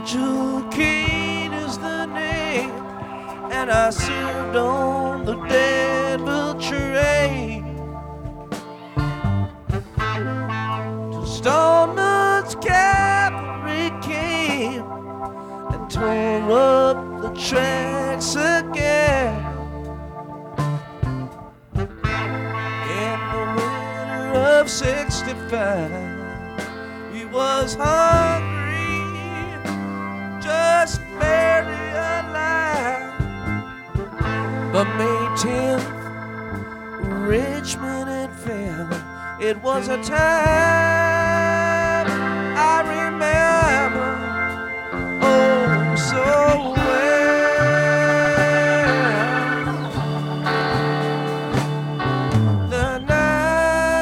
Angel Cane is the name, and I served on the Danville train till Stoneman's cavalry came and tore up the tracks again. In the winter of '65, he was hungry, just barely alive. But May 10th, Richmond had fell. It was a time I remember oh so well.